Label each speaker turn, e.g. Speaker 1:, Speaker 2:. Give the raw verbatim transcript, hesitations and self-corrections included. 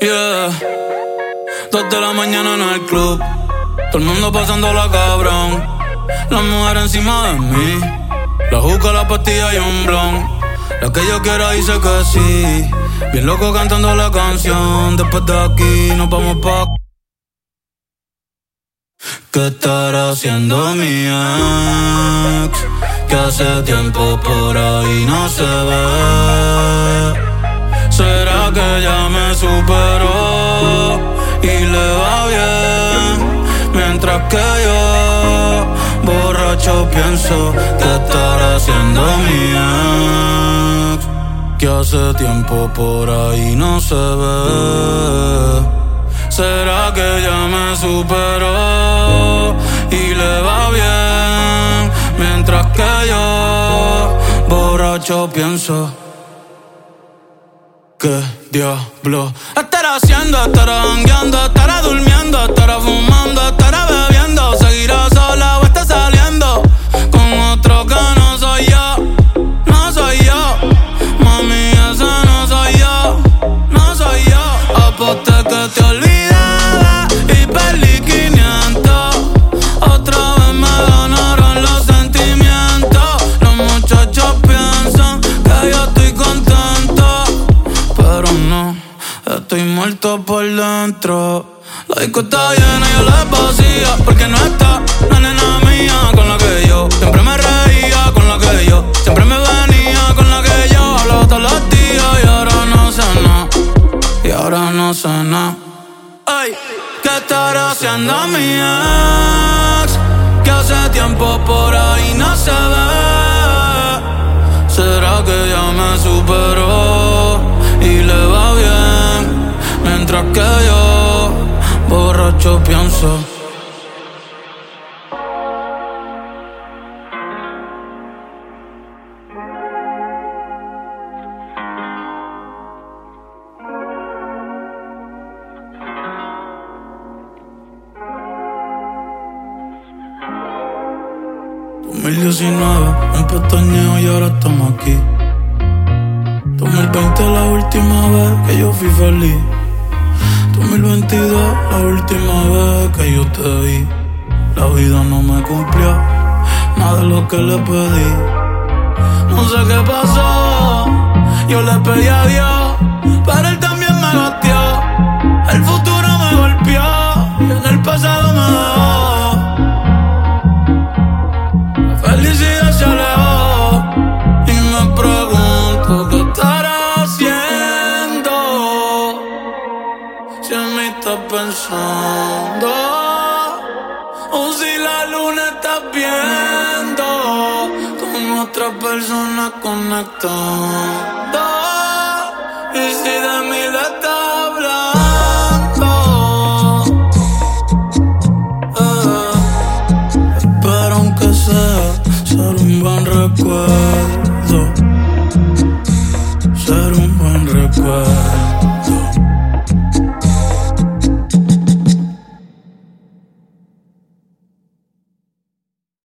Speaker 1: Yeah, dos de la mañana en el club, todo el mundo pasándola cabrón. La mujer encima de mí, la juca, la pastilla y un blon. La que yo quiera dice que sí, bien loco cantando la canción. Después de aquí nos vamos pa'. ¿Qué estará haciendo mi ex? Que hace tiempo por ahí no se ve. ¿Será que ya me superó y le va bien? Mientras que yo, borracho, pienso que estará haciendo mi ex. Que hace tiempo por ahí no se ve. ¿Será que ya me superó y le va bien? Mientras que yo, borracho, pienso ¿qué diablo estará haciendo? Estará jangueando, estará durmiendo, estará fumando, estará bebiendo. Seguirá sola o está saliendo con otro que no soy yo. No soy yo, mami, ese no soy yo. No soy yo. Aposté que te olvidaba y perdí quinientos. Otra vez me ganaron los sentimientos. Los muchachos piensan que yo estoy contento, pero no, estoy muerto por dentro. La disco está llena y yo la vacía, porque no está la nena mía con la que yo siempre me reía, con la que yo siempre me venía, con la que yo hablaba todos los días. Y ahora no sé nada, y ahora no sé nada. Ay, ¿qué estará haciendo mi ex? Que hace tiempo por ahí no se ve. ¿Será que ya me superó y le va bien? Mientras que yo, borracho, pienso dos mil diecinueve, un pestañeo y ahora estamos aquí. dos mil veinte la última vez que yo fui feliz. dos mil veintidós la última vez que yo te vi. La vida no me cumplió nada de lo que le pedí. No sé qué pasó, yo le pedí a Dios, pero él también me gosteó. El futuro me golpeó y en el pasado me dejó. La felicidad se alejó y me pregunto qué estará haciendo. Si en mí estás pensando, o si la luna estás viendo con otra persona conectando. Y si de mí le estás